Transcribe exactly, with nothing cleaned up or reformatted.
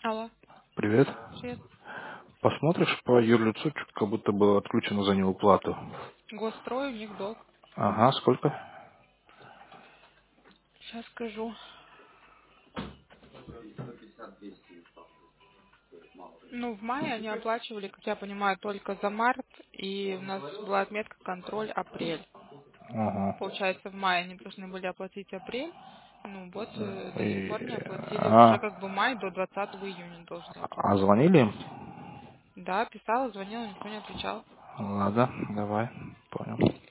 Алло, Привет. привет. Посмотришь по юрлицу, чуть как будто было отключено за неуплату. Госстрой, у них долг. Ага, сколько? Сейчас скажу. Ну, в мае они оплачивали, как я понимаю, только за март, и у нас была отметка контроль апрель. Ага. Получается, в мае они должны были оплатить апрель. Ну вот, э, до сих пор И, не оплатили. Уже а, как бы май до двадцатого июня должны а оплатить. звонили им? Да, писала, звонила, никто не отвечал. Ладно, давай. Понял.